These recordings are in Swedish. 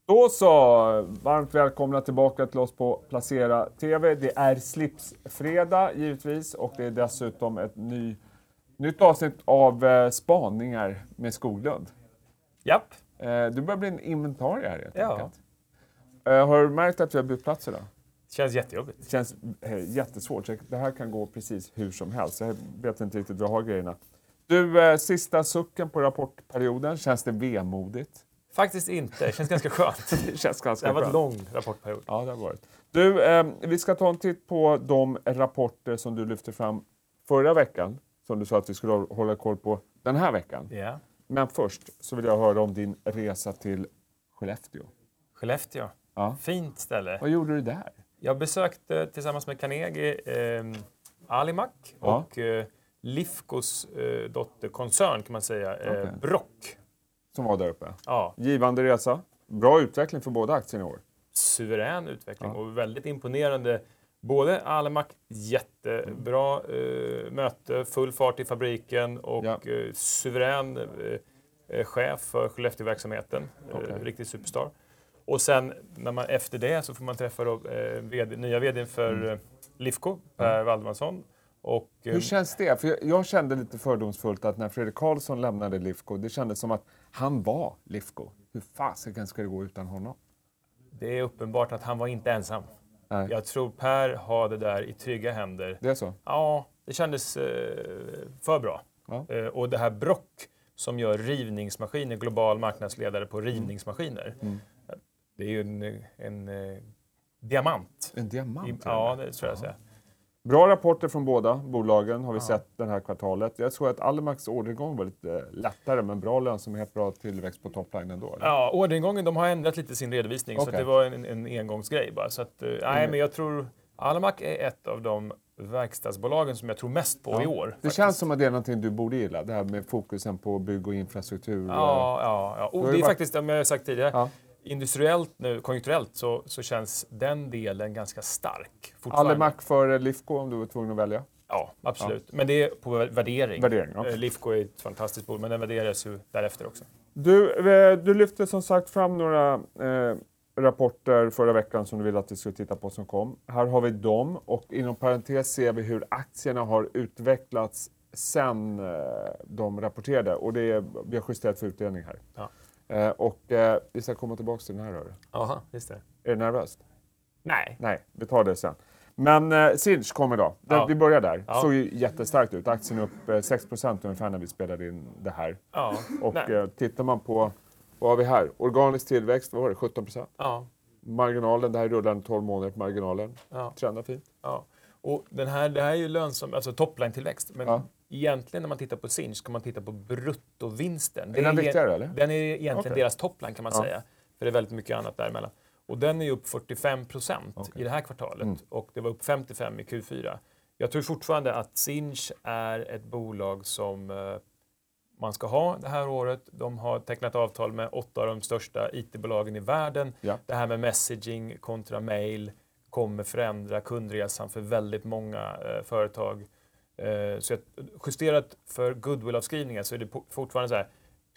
Då så, varmt välkomna tillbaka till oss på Placera TV. Det är slipsfredag givetvis och det är dessutom ett nytt avsnitt av spaningar med Skoglund. Japp. Du börjar bli en inventarie här helt Ja. enkelt. Har du märkt att vi har bytt plats idag? Det känns jättejobbigt. Det känns jättesvårt. Så det här kan gå precis hur som helst. Jag vet inte riktigt vad jag har grejerna. Du, sista sucken på rapportperioden. Känns det vemodigt? Faktiskt inte. Det känns ganska skönt. Det känns ganska Det har varit skönt. lång rapportperiod. Ja, det har varit. Du, vi ska ta en titt på de rapporter som du lyfte fram förra veckan. Som du sa att vi skulle hålla koll på den här veckan. Ja. Men först så vill jag höra om din resa till Skellefteå. Skellefteå. Ja. Fint ställe. Vad gjorde du där? Jag besökte tillsammans med Carnegie Alimak Ja. och Lifcos dotterkoncern kan man säga. Okej. Brock. Som var där uppe. Ja. Givande resa. Bra utveckling för båda aktierna i år. Suverän utveckling Ja. och väldigt imponerande. Både Alimak, jättebra möte, full fart i fabriken och Ja. suverän chef för Skellefteå-verksamheten, Okej. riktig superstar. Och sen när man efter det så får man träffa då, nya vdn för Lifco, Per Valdemarsson. Och, Hur känns det? För jag kände lite fördomsfullt att när Fredrik Karlsson lämnade Lifco, det kändes som att han var Lifco. Hur fasiken ska det gå utan honom? det är uppenbart att han var inte ensam. Nej. Jag tror Per har det där i trygga händer. Det är så? Ja, det kändes för bra. Ja. Och det här Brock som gör rivningsmaskiner, global marknadsledare på rivningsmaskiner. Det är ju en diamant. En diamant? Ja, det tror jag säga. Bra rapporter från båda bolagen har vi sett den här kvartalet. Jag tror att Alimax orderingång var lite lättare, men bra lönsamhet, bra tillväxt på topline ändå. Eller? Ja, orderingången, de har ändrat lite sin redovisning så Okej. att det var en engångsgrej bara. Så att, nej, men jag tror Alimak är ett av de verkstadsbolagen som jag tror mest på i år. Det faktiskt. känns som att det är någonting du borde gilla, det här med fokusen på bygg och infrastruktur. Ja. Och har det ju är faktiskt, som jag har sagt tidigare, Ja. industriellt nu, konjunkturellt så känns den delen ganska stark. fortfarande. Alimak för Lifco om du var tvungen att välja? Ja, absolut. Men det är på värdering. Värdering, ja. Lifco är ett fantastiskt bolag, men den värderas ju därefter också. Du lyfte som sagt fram några rapporter förra veckan som du ville att vi skulle titta på som kom. Här har vi dem och inom parentes ser vi hur aktierna har utvecklats sen de rapporterade. Och vi har justerat för utdelning här. Ja. Vi ska komma tillbaka till den här. Hör. Jaha, just det. Är du nervös? Nej. Nej, vi tar det sen. Men Sinch kommer då. Ja. Vi börjar där. Ja. Såg ju jättestarkt ut. Aktien upp 6% ungefär när vi spelade in det här. Ja. Och Nej. tittar man på, vad har vi här? Organisk tillväxt, vad var det? 17%? Ja. Marginalen, det här är rullande 12 månader på marginalen. Ja. Trendar fint. Ja. Och det här är ju lönsam, alltså topline-tillväxt. Men Ja. egentligen när man tittar på Sinch ska man titta på bruttovinsten. Är den viktigare eller? Den är egentligen Okej. deras topline kan man Ja. säga. För det är väldigt mycket annat däremellan. Och den är ju upp 45% Okej. i det här kvartalet. Och det var upp 55% i Q4. Jag tror fortfarande att Sinch är ett bolag som man ska ha det här året. De har tecknat avtal med 8 av de största IT-bolagen i världen. Ja. Det här med messaging kontra mail kommer förändra kundresan för väldigt många företag. Så justerat för goodwill-avskrivningar så är det fortfarande så här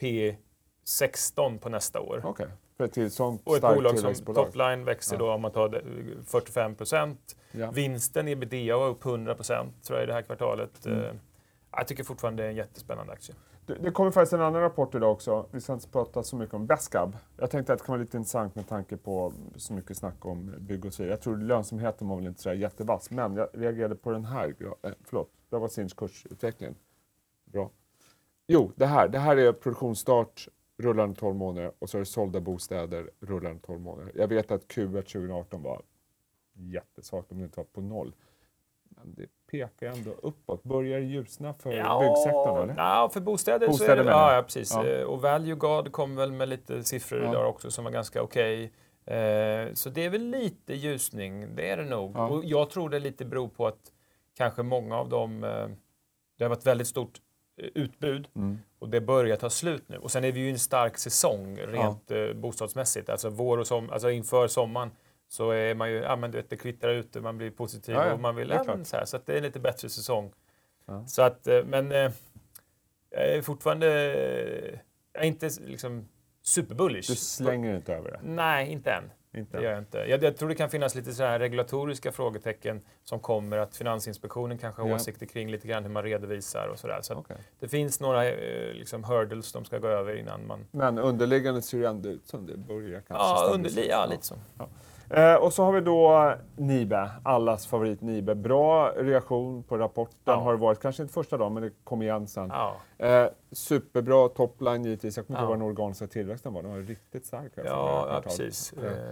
P16 på nästa år. Okej. För ett till sånt Och ett starkt bolag som tillväxtbolag. topline växer då om man tar 45%. Ja. Vinsten i EBITDA var upp 100% tror jag i det här kvartalet. Jag tycker fortfarande det är en jättespännande aktie. Det kommer faktiskt en annan rapport idag också. Vi ska inte prata så mycket om Besqab. Jag tänkte att det kan vara lite intressant med tanke på så mycket snack om bygg och så vidare. Jag tror lönsamheten var väl inte så jättevass. Men jag reagerade på den här. Det var Sinch kursutveckling. Bra. Jo, det här är produktionsstart rullande 12 månader och så är det sålda bostäder rullande 12 månader. Jag vet att Q1 2018 var jättesvagt om det inte var på noll. Men det pekar ändå uppåt. Börjar ljusna för byggsektorn eller? Ja, för bostäder så är Bostäder det. menar jag. Ja, precis. Ja. Och Value Guard kom väl med lite siffror Ja. idag också som var ganska okej. Så det är väl lite ljusning, det är det nog. Ja. Och jag tror det lite beror på att kanske många av dem, det har varit väldigt stort utbud och det börjar ta slut nu. Och sen är vi ju i en stark säsong rent bostadsmässigt. Alltså vår och alltså inför sommaren så är man ju, men du vet, det kvittrar ut, man blir positiv och man vill, så här. Så att det är en lite bättre säsong. Ja. Så att, men jag är fortfarande, jag är inte liksom superbullish. Du slänger inte över det? Nej, inte än. Det gör jag inte. Jag tror det kan finnas lite så här regulatoriska frågetecken som kommer, att Finansinspektionen kanske har åsikter kring lite grann hur man redovisar och sådär. Så det finns några liksom hurdles de ska gå över innan man... Men underliggande ser det ändå ut som det börjar kanske. Ja, lite så. Ja. Och så har vi då Nibe, allas favorit Nibe. Bra reaktion på rapporten har det varit. Kanske inte första dagen, men det kom igen sen. Superbra topline givetvis. Jag kommer inte ihåg vad den organiska tillväxten var. Den var riktigt stark. Ja, precis.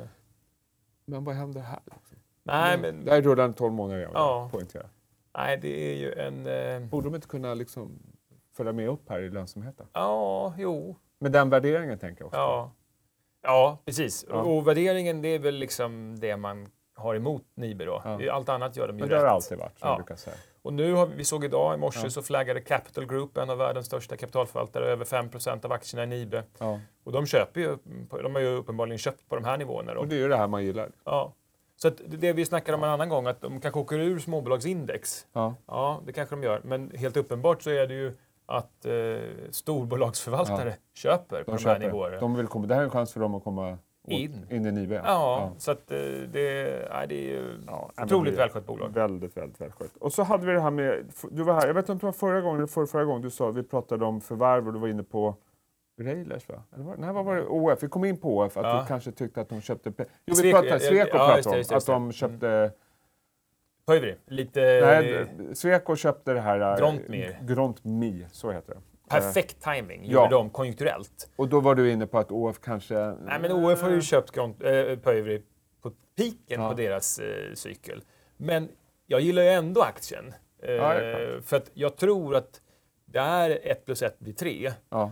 Men vad händer här? Nej, men... Det här är rullande 12 månader, jag poängterar. Nej, det är ju en... Borde de inte kunna liksom följa med upp här i lönsamheten? Ja, jo. Med den värderingen tänker jag också. Ja, precis. Ja. Och värderingen, det är väl liksom det man har emot Nibe då. Ja. Allt annat gör de ju rätt. Men det har alltid varit, som jag brukar säga. Och nu har vi såg idag i morse så flaggade Capital Group, en av världens största kapitalförvaltare, över 5% av aktierna i Nibe. Ja. Och de har ju uppenbarligen köpt på de här nivåerna då. Och det är ju det här man gillar. Ja. Så att det vi snackar om en annan gång, att de kanske åker ur småbolagsindex. Ja, det kanske de gör. Men helt uppenbart så är det ju att storbolagsförvaltare köper på de här nivåerna. Det här är en chans för dem att komma in i Nibe. Ja, så att det är ju otroligt välskött bolag. Väldigt, väldigt välskött. Och så hade vi det här med, du var här, jag vet inte om det var förra gången eller förra gången du sa, vi pratade om förvärv och du var inne på Railers, va? Eller vad var det? ÅF, vi kom in på ÅF, att du kanske tyckte att de köpte... vi pratade Sweco att de köpte... Pöyry, Sweco köpte det här... Grontmir, så heter det. Perfekt timing gjorde de konjunkturellt. Och då var du inne på att ÅF kanske... Nej, men ÅF har ju köpt Pöyry på piken på deras cykel. Men jag gillar ju ändå aktien. För att jag tror att där 1 + 1 blir 3.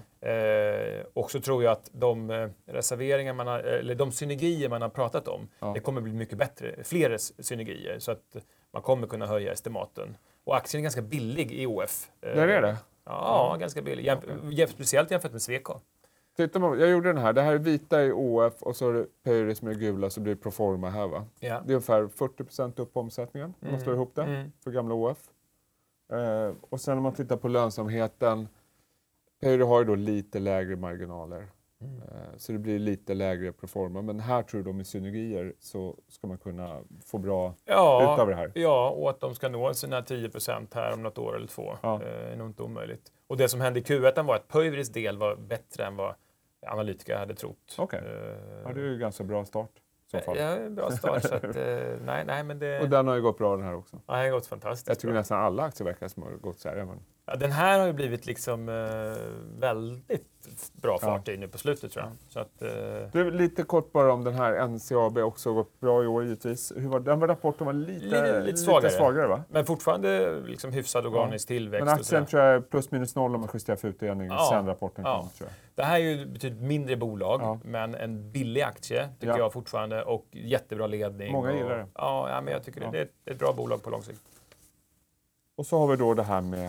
Och så tror jag att de reserveringar eller de synergier man har pratat om, det kommer bli mycket bättre. Fler synergier, så att man kommer kunna höja estimaten. Och aktien är ganska billig i ÅF. Det är det? Ja, ganska billig. Speciellt jämfört med Sweco. Jag gjorde den här. Det här är vita i ÅF och så är det Pöyry som är gula, så blir det proforma här, va? Ja. Det är ungefär 40% upp på omsättningen om man slår ihop det för gamla ÅF. Och sen om man tittar på lönsamheten, Pöyry har ju då lite lägre marginaler. Så det blir lite lägre proforma. Men här tror de i synergier så ska man kunna få bra ut av det här. Ja, och att de ska nå sina 10% här om något år eller två är nog inte omöjligt. Och det som hände i Q1 var att Pöyrys del var bättre än vad analytiker hade trott. Okej. Det är ju ganska bra start. Ja, bra start. Så att, nej, men det... Och den har ju gått bra den här också. Ja, den har gått fantastiskt. Jag tycker nästan alla aktieverkare som har gått så här. Ja, den här har ju blivit liksom väldigt bra fart i nu på slutet, tror jag. Så att, Du, lite kort bara om den här. NCAB också gått bra i år givetvis. Den rapporten var lite svagare, va? Men fortfarande liksom hyfsad organisk tillväxt. Men aktien tror jag plus minus noll om man justerar för utdelning sen rapporten kom, tror jag. Det här är ju betydligt mindre bolag, men en billig aktie tycker jag fortfarande, och jättebra ledning. Många gillar det. Ja, men jag tycker det är ett bra bolag på lång sikt. Och så har vi då det här med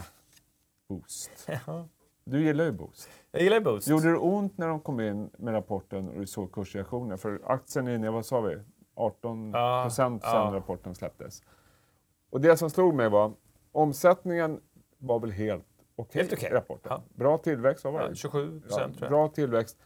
Boozt. Du gillar ju Boozt. Jag gillar Boozt. Gjorde det ont när de kom in med rapporten och du såg kursreaktioner? För aktien är inne, vad sa vi? 18% sen rapporten släpptes. Och det som slog mig var, omsättningen var väl helt okej i rapporten. Ja. Bra tillväxt, vad var det? 27% tror jag. Bra tillväxt.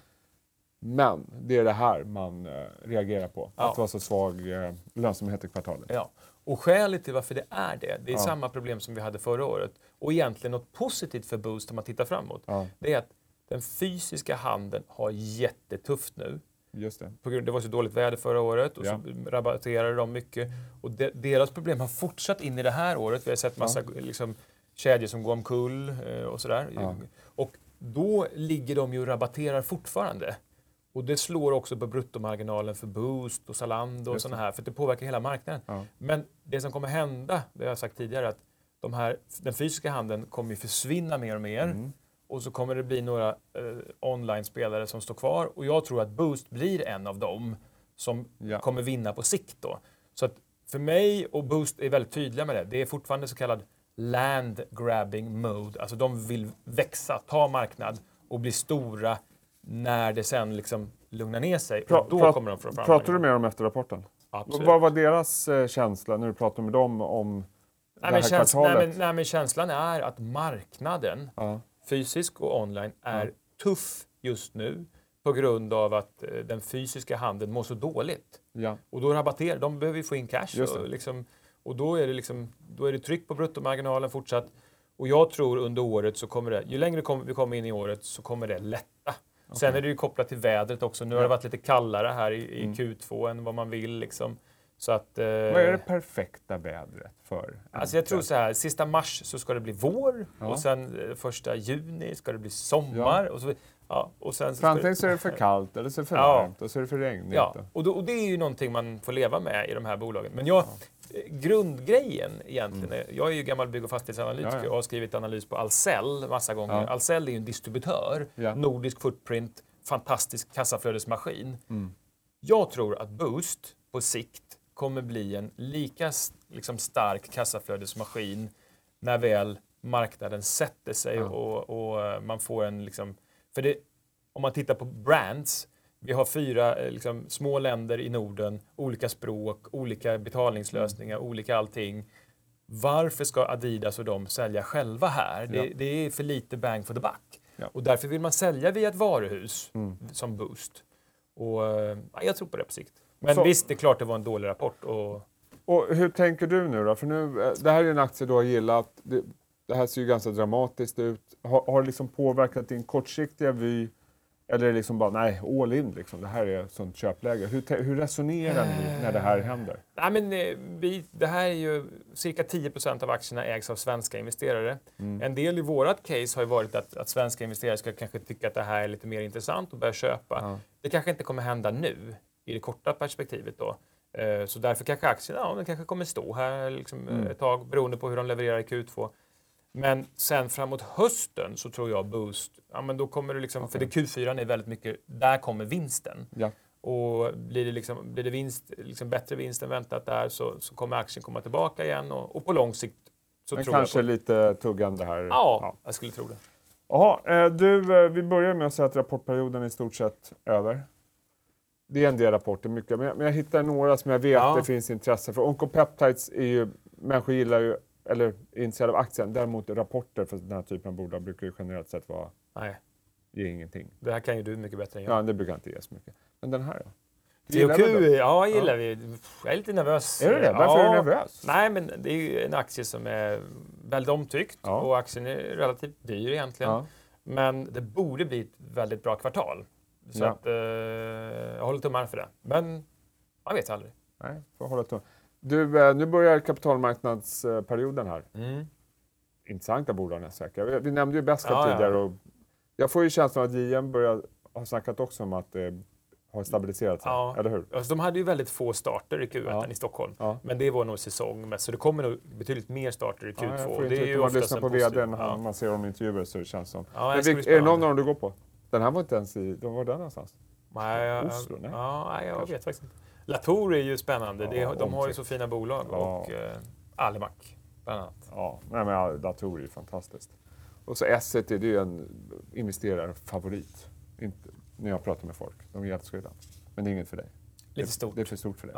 Men det är det här man reagerar på. Att det var så svag lönsamhet i kvartalet. Ja. Och skälet till varför det är samma problem som vi hade förra året. Och egentligen något positivt för Boozt om man tittar framåt. Det är att den fysiska handeln har jättetufft nu. Just det. På grund av det var så dåligt väder förra året och så rabatterade de mycket. Och deras problem har fortsatt in i det här året. Vi har sett massa kedjor som går omkull och sådär. Och då ligger de ju och rabatterar fortfarande. Och det slår också på bruttomarginalen för Boozt och Zalando och sådana här, för det påverkar hela marknaden. Men det som kommer hända, det har jag sagt tidigare, att den fysiska handeln kommer ju försvinna mer och mer. Och så kommer det bli några online-spelare som står kvar. Och jag tror att Boozt blir en av dem som kommer vinna på sikt då. Så att för mig, och Boozt är väldigt tydliga med det, det är fortfarande så kallad land grabbing mode. Alltså de vill växa, ta marknad och bli stora när det sen liksom lugnar ner sig. Och då kommer de fram. Pratar du med dem efter rapporten? Absolut. Vad var deras känsla när du pratade med dem om det här kvartalet? Nej, men känslan är att marknaden, fysisk och online, är tuff just nu. på grund av att den fysiska handeln mår så dåligt. Ja. Och då rabatterar, de behöver ju få in cash. Och då är det tryck på bruttomarginalen fortsatt. Och jag tror under året så kommer det, ju längre vi kommer in i året så kommer det lätta. Okay. Sen är det ju kopplat till vädret också. Nu har det varit lite kallare här i Q2 än vad man vill liksom. Så att, vad är det perfekta vädret för? Alltså jag tror så här, sista mars så ska det bli vår och sen första juni ska det bli sommar. Och så, och sen så antingen så är det för kallt eller så är det för varmt och så är det för regnigt. Ja, och det är ju någonting man får leva med i de här bolagen. Men grundgrejen egentligen är, jag är ju gammal bygg- och fastighetsanalytiker och har skrivit analys på Ahlsell massa gånger. Ja. Ahlsell är ju en distributör, nordisk footprint, fantastisk kassaflödesmaskin. Jag tror att Boozt på sikt kommer bli en lika liksom, stark kassaflödesmaskin när väl marknaden sätter sig och man får en... Liksom, för det, om man tittar på brands, vi har 4 liksom, små länder i Norden, olika språk, olika betalningslösningar, olika allting. Varför ska Adidas och de sälja själva här? Det är för lite bang for the buck. Ja. Och därför vill man sälja via ett varuhus som Boozt. Och jag tror på det på sikt. Men visst, det är klart det var en dålig rapport. Och hur tänker du nu då? För nu, det här är en aktie du har gillat. Det här ser ju ganska dramatiskt ut. Har det liksom påverkat din kortsiktiga vy? Eller är det liksom bara, nej, all in liksom. Det här är ett sånt köpläge. Hur resonerar ni när det här händer? Nej, men det här är ju cirka 10% av aktierna ägs av svenska investerare. En del i vårat case har ju varit att svenska investerare ska kanske tycka att det här är lite mer intressant och börja köpa. Det kanske inte kommer hända nu i det korta perspektivet då. Så därför kanske aktierna, den kanske kommer stå här liksom ett tag beroende på hur de levererar i Q2. Men sen framåt hösten så tror jag Boozt, men då kommer det liksom, för det Q4 är väldigt mycket, där kommer vinsten. Ja. Och blir det vinst, liksom bättre vinst än väntat där så kommer aktien komma tillbaka igen och på lång sikt så men tror kanske jag lite tuggande här. Ja, jag skulle tro det. Jaha, vi börjar med att säga att rapportperioden är i stort sett över. Det är en del rapporter, mycket, men jag hittar några som jag vet det finns intresse för. Oncopeptides är ju, människor gillar ju, eller är intresserade av aktien. Däremot rapporter för den här typen av bolag brukar ju generellt sett vara, ge ingenting. Det här kan ju du mycket bättre än jag. Ja, det brukar inte ge så mycket. Men den här då? THQ, jag gillar vi. Jag är lite nervös. Är det? Varför är du nervös? Nej, men det är ju en aktie som är väldigt omtyckt och aktien är relativt dyr egentligen. Ja. Men det borde bli ett väldigt bra kvartal. Så att, jag håller tummarna för det. Men man vet aldrig. Nej, får hålla tummarna. Du, nu börjar kapitalmarknadsperioden här. Intressanta bolag nästa vecka. Vi nämnde ju Besqab tidigare. Och jag får ju känslan att JM har snackat också om att det har stabiliserat sig. Ja. Eller hur? Alltså, de hade ju väldigt få starter i Q1 i Stockholm. Ja. Men det var nog säsong. Så det kommer nog betydligt mer starter i Q2. Det är ju man lyssnar på vd när man ser dem i intervjuer så det känns som. Ja, är det någon av dem du går på? Den här var inte ens i... Var den någonstans? Nej, Oslo? Nej. Jag vet faktiskt inte. Latour är ju spännande. De har ju så fina bolag. Och Alimak, bland annat. Ja, men Latour är ju fantastiskt. Och så Esset är ju en investerarfavorit. Inte när jag pratar med folk. De är älskar den. Men det är inget för dig. Lite stort. Det är för stort för dig.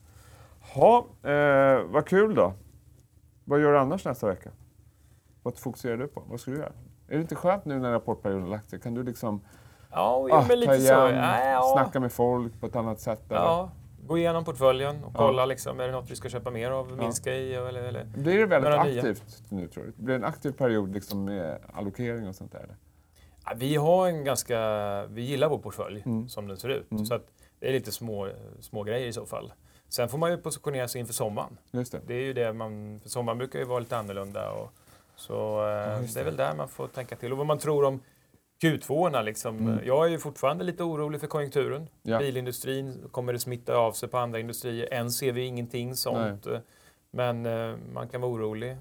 Vad kul då. Vad gör du annars nästa vecka? Vad fokuserar du på? Vad ska du göra? Är det inte skönt nu när rapportperioden har lagt sig? Kan du liksom men lite snacka med folk på ett annat sätt? Ja, gå igenom portföljen och kolla liksom, är det något vi ska köpa mer av, minska i eller blir det väldigt aktivt nu tror du? Det blir en aktiv period liksom med allokering och sånt där? Eller? Ja, vi gillar vår portfölj som den ser ut. Så att det är lite små grejer i så fall. Sen får man ju positionera sig inför sommaren. Just det. Det är ju det för sommaren brukar ju vara lite annorlunda. Så det är väl där man får tänka till. Och vad man tror om Q2-orna liksom. Jag är ju fortfarande lite orolig för konjunkturen. Ja. Bilindustrin, kommer det smitta av sig på andra industrier? Än ser vi ingenting sånt. Nej. Men man kan vara orolig.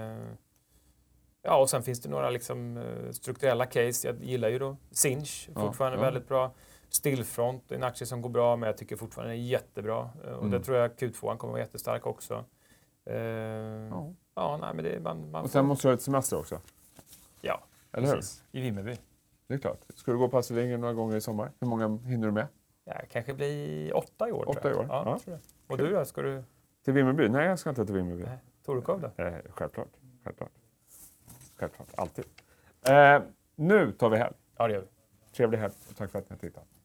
Och sen finns det några liksom, strukturella case. Jag gillar ju då Sinch, fortfarande väldigt bra. Stillfront, en aktie som går bra, men jag tycker fortfarande är jättebra. Och det tror jag Q2 kommer vara jättestark också. Men det, man och sen måste du ha ett semester också. Ja, eller precis. I Vimmerby. Det är klart. Ska du gå på Astrid Lindgren några gånger i sommar? Hur många hinner du med? Ja, kanske blir 8 i år. 8 i år? Ja. Tror jag. Och du då? Ska du... Till Vimmerby? Nej, jag ska inte till Vimmerby. Torekov då? Självklart. Alltid. Nu tar vi helg. Ja, det gör vi. Trevlig helg och tack för att ni har tittat.